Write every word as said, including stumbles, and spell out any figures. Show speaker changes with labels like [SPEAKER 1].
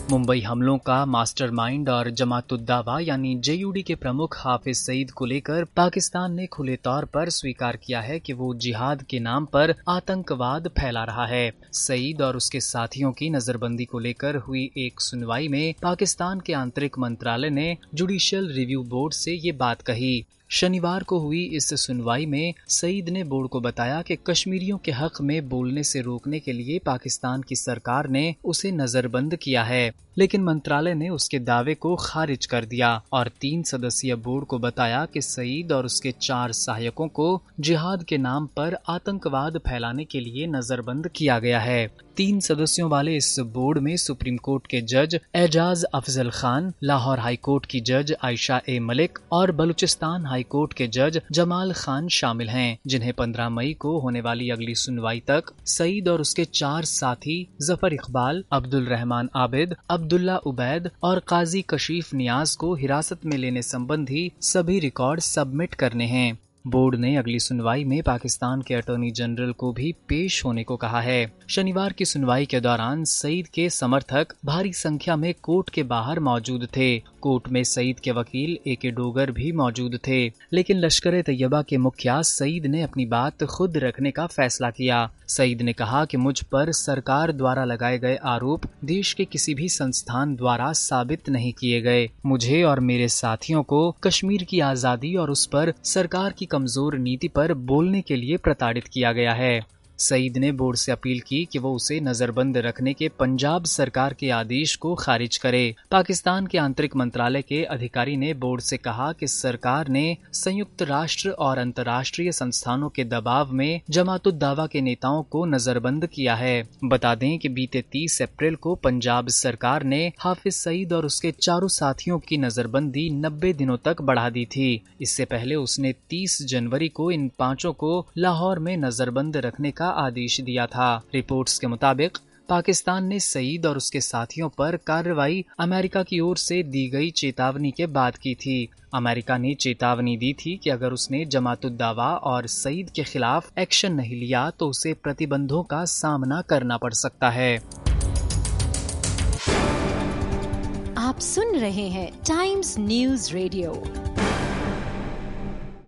[SPEAKER 1] मुंबई हमलों का मास्टरमाइंड और जमात-उद-दावा यानी जे यू डी के प्रमुख हाफिज सईद को लेकर पाकिस्तान ने खुले तौर पर स्वीकार किया है कि वो जिहाद के नाम पर आतंकवाद फैला रहा है। सईद और उसके साथियों की नजरबंदी को लेकर हुई एक सुनवाई में पाकिस्तान के आंतरिक मंत्रालय ने जुडिशियल रिव्यू बोर्ड से ये बात कही। शनिवार को हुई इस सुनवाई में सईद ने बोर्ड को बताया कि कश्मीरियों के हक में बोलने से रोकने के लिए पाकिस्तान की सरकार ने उसे नजरबंद किया है, लेकिन मंत्रालय ने उसके दावे को खारिज कर दिया और तीन सदस्यीय बोर्ड को बताया कि सईद और उसके चार सहायकों को जिहाद के नाम पर आतंकवाद फैलाने के लिए नजरबंद किया गया है। तीन सदस्यों वाले इस बोर्ड में सुप्रीम कोर्ट के जज एजाज अफजल खान, लाहौर हाई कोर्ट की जज आयशा ए मलिक और बलूचिस्तान हाई कोर्ट के जज जमाल खान शामिल हैं, जिन्हें पंद्रह मई को होने वाली अगली सुनवाई तक सईद और उसके चार साथी जफर इकबाल, अब्दुल रहमान आबिद, अब्दुल्ला उबैद और काजी कशीफ नियाज को हिरासत में लेने संबंधी सभी रिकॉर्ड सबमिट करने हैं। बोर्ड ने अगली सुनवाई में पाकिस्तान के अटॉर्नी जनरल को भी पेश होने को कहा है। शनिवार की सुनवाई के दौरान सईद के समर्थक भारी संख्या में कोर्ट के बाहर मौजूद थे। कोर्ट में सईद के वकील ए के डोगर भी मौजूद थे, लेकिन लश्कर तैयबा के मुखिया सईद ने अपनी बात खुद रखने का फैसला किया। सईद ने कहा कि मुझ पर सरकार द्वारा लगाए गए आरोप देश के किसी भी संस्थान द्वारा साबित नहीं किए गए। मुझे और मेरे साथियों को कश्मीर की आजादी और उस पर सरकार की कमजोर नीति पर बोलने के लिए प्रताड़ित किया गया है। सईद ने बोर्ड से अपील की कि वो उसे नजरबंद रखने के पंजाब सरकार के आदेश को खारिज करे। पाकिस्तान के आंतरिक मंत्रालय के अधिकारी ने बोर्ड से कहा कि सरकार ने संयुक्त राष्ट्र और अंतर्राष्ट्रीय संस्थानों के दबाव में जमात-उद-दावा के नेताओं को नजरबंद किया है। बता दें कि बीते तीस अप्रैल को पंजाब सरकार ने हाफिज सईद और उसके चारों साथियों की नजरबंदी नब्बे दिनों तक बढ़ा दी थी। इससे पहले उसने तीस जनवरी को इन पांचों को लाहौर में नजरबंद रखने का आदेश दिया था। रिपोर्ट्स के मुताबिक पाकिस्तान ने सईद और उसके साथियों पर कार्रवाई अमेरिका की ओर से दी गई चेतावनी के बाद की थी। अमेरिका ने चेतावनी दी थी कि अगर उसने जमात-उद-दावा और सईद के खिलाफ एक्शन नहीं लिया तो उसे प्रतिबंधों का सामना करना पड़ सकता है।
[SPEAKER 2] आप सुन रहे हैं टाइम्स न्यूज रेडियो।